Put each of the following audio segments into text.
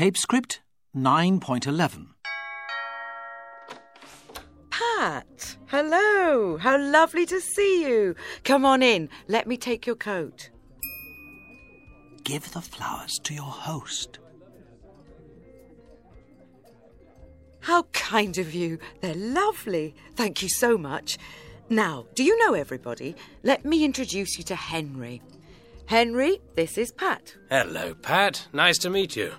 Tape script 9.11. Pat, hello. How lovely to see you. Come on in. Let me take your coat. Give the flowers to your host. How kind of you. They're lovely. Thank you so much. Now, do you know everybody? Let me introduce you to Henry. Henry, this is Pat. Hello, Pat. Nice to meet you.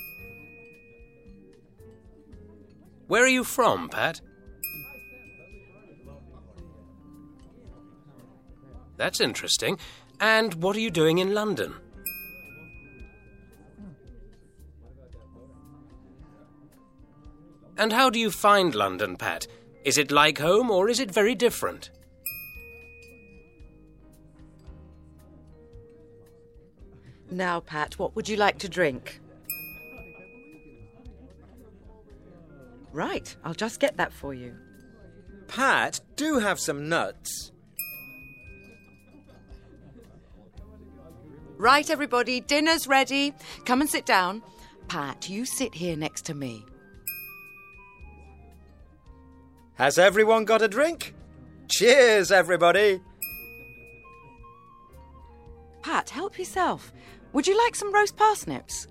Where are you from, Pat? That's interesting. And what are you doing in London? And how do you find London, Pat? Is it like home or is it very different? Now, Pat, what would you like to drink? Right, I'll just get that for you. Pat, do have some nuts. Right, everybody, dinner's ready. Come and sit down. Pat, you sit here next to me. Has everyone got a drink? Cheers, everybody. Pat, help yourself. Would you like some roast parsnips?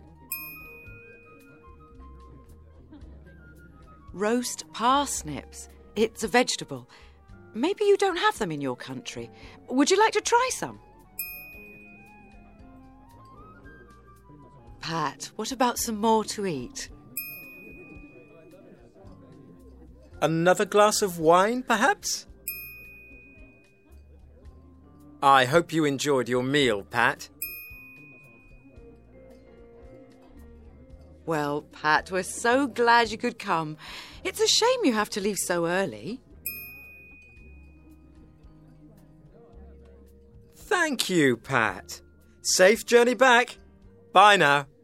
Roast parsnips. It's a vegetable. Maybe you don't have them in your country. Would you like to try some? Pat, what about some more to eat? Another glass of wine, perhaps? I hope you enjoyed your meal, Pat. Well, Pat, we're so glad you could come. It's a shame you have to leave so early. Thank you, Pat. Safe journey back. Bye now.